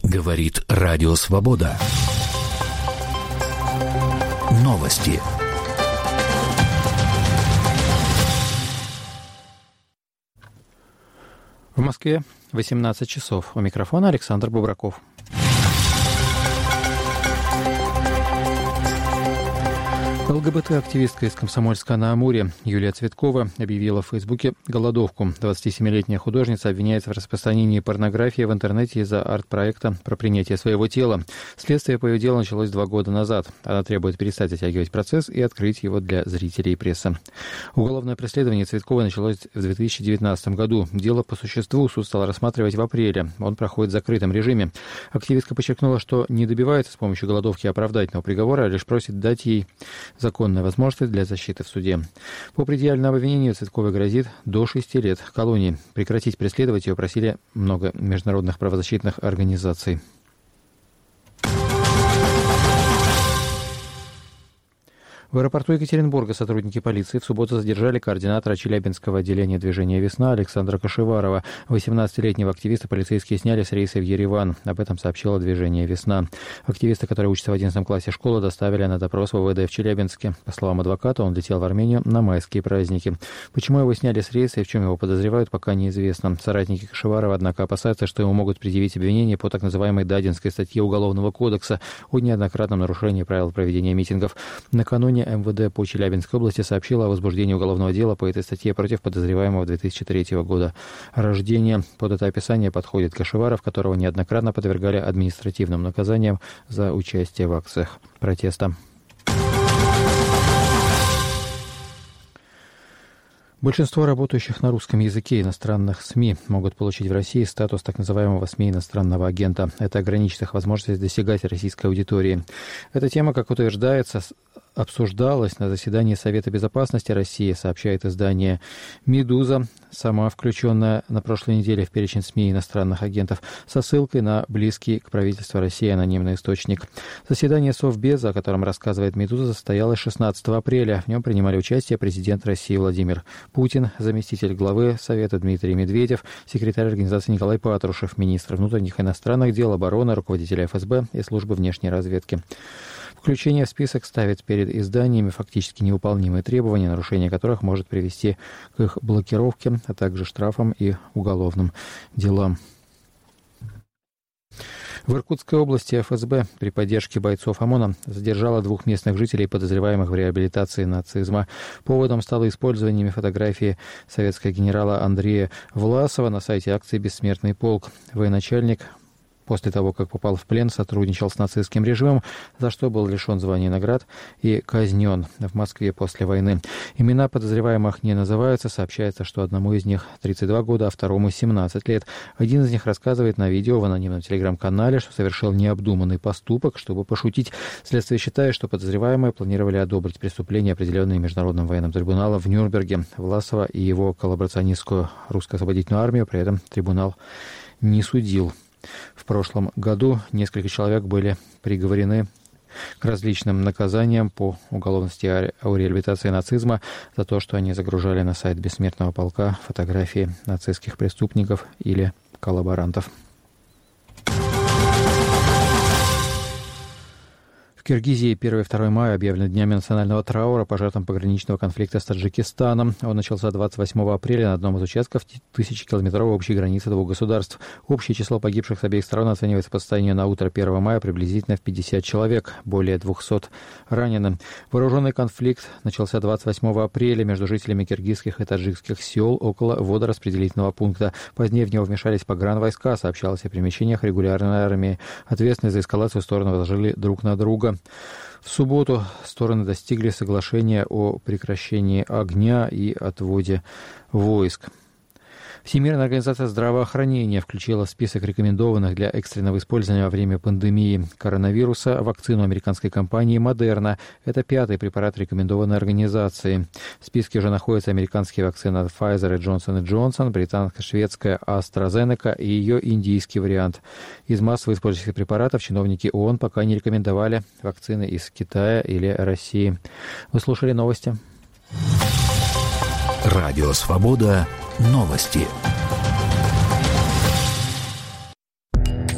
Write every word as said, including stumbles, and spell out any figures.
Говорит Радио Свобода. Новости. В Москве восемнадцать часов. У микрофона Александр Бубраков. ЛГБТ-активистка из Комсомольска-на-Амуре Юлия Цветкова объявила в Фейсбуке голодовку. двадцатисемилетняя художница обвиняется в распространении порнографии в интернете из-за арт-проекта про принятие своего тела. Следствие по ее делу началось два года назад. Она требует перестать затягивать процесс и открыть его для зрителей и прессы. Уголовное преследование Цветковой началось в две тысячи девятнадцатом году. Дело по существу суд стал рассматривать в апреле. Он проходит в закрытом режиме. Активистка подчеркнула, что не добивается с помощью голодовки оправдательного приговора, а лишь просит дать ей законная возможность для защиты в суде. По предъявленному обвинению Цветковой грозит до шести лет колонии. Прекратить преследовать ее просили много международных правозащитных организаций. В аэропорту Екатеринбурга сотрудники полиции в субботу задержали координатора Челябинского отделения движения «Весна» Александра Кашеварова. восемнадцатилетнего активиста полицейские сняли с рейса в Ереван. Об этом сообщило движение «Весна». Активиста, который учится в одиннадцатом классе школы, доставили на допрос в ОВД в Челябинске. По словам адвоката, он летел в Армению на майские праздники. Почему его сняли с рейса и в чем его подозревают, пока неизвестно. Соратники Кашеварова, однако, опасаются, что ему могут предъявить обвинение по так называемой Дадинской статье Уголовного кодекса о неоднократном нарушении правил проведения митингов. Накануне МВД по Челябинской области сообщила о возбуждении уголовного дела по этой статье против подозреваемого две тысячи третьего года рождения. Под это описание подходит Кашеваров, которого неоднократно подвергали административным наказаниям за участие в акциях протеста. Большинство работающих на русском языке иностранных СМИ могут получить в России статус так называемого СМИ иностранного агента. Это ограничит их возможность достигать российской аудитории. Эта тема, как утверждается, обсуждалась на заседании Совета безопасности России, сообщает издание «Медуза», сама включенная на прошлой неделе в перечень СМИ иностранных агентов, со ссылкой на близкий к правительству России анонимный источник. Заседание Совбеза, о котором рассказывает «Медуза», состоялось шестнадцатого апреля. В нем принимали участие президент России Владимир Путин, заместитель главы Совета Дмитрий Медведев, секретарь организации Николай Патрушев, министр внутренних и иностранных дел, обороны, руководитель эф эс бэ и службы внешней разведки. Включение в список ставит перед изданиями фактически невыполнимые требования, нарушение которых может привести к их блокировке, а также штрафам и уголовным делам. В Иркутской области эф эс бэ при поддержке бойцов ОМОНа задержала двух местных жителей, подозреваемых в реабилитации нацизма. Поводом стало использование фотографии советского генерала Андрея Власова на сайте акции «Бессмертный полк». Военачальник после того, как попал в плен, сотрудничал с нацистским режимом, за что был лишен звания и наград и казнен в Москве после войны. Имена подозреваемых не называются. Сообщается, что одному из них тридцать два года, а второму семнадцать лет. Один из них рассказывает на видео в анонимном телеграм-канале, что совершил необдуманный поступок, чтобы пошутить. Следствие считает, что подозреваемые планировали одобрить преступления, определенные Международным военным трибуналом в Нюрнберге. Власова и его коллаборационистскую русско-освободительную армию при этом трибунал не судил. В прошлом году несколько человек были приговорены к различным наказаниям по уголовности о реабилитации нацизма за то, что они загружали на сайт Бессмертного полка фотографии нацистских преступников или коллаборантов. В Киргизии первое и второе мая объявлены днями национального траура по жертвам пограничного конфликта с Таджикистаном. Он начался двадцать восьмого апреля на одном из участков тысячекилометровой общей границы двух государств. Общее число погибших с обеих сторон оценивается по состоянию на утро первого мая приблизительно в пятьдесят человек, более двухсот ранены. Вооруженный конфликт начался двадцать восьмого апреля между жителями киргизских и таджикских сел около водораспределительного пункта. Позднее в него вмешались погранвойска, сообщалось о перемещениях регулярной армии. Ответственность за эскалацию стороны возложили друг на друга. В субботу стороны достигли соглашения о прекращении огня и отводе войск. Всемирная организация здравоохранения включила в список рекомендованных для экстренного использования во время пандемии коронавируса вакцину американской компании Moderna. Это пятый препарат рекомендованной организации. В списке уже находятся американские вакцины от Pfizer и Johnson энд Johnson, британско-шведская AstraZeneca и ее индийский вариант. Из массово использующихся препаратов чиновники ООН пока не рекомендовали вакцины из Китая или России. Вы слушали новости. Радио «Свобода». Новости.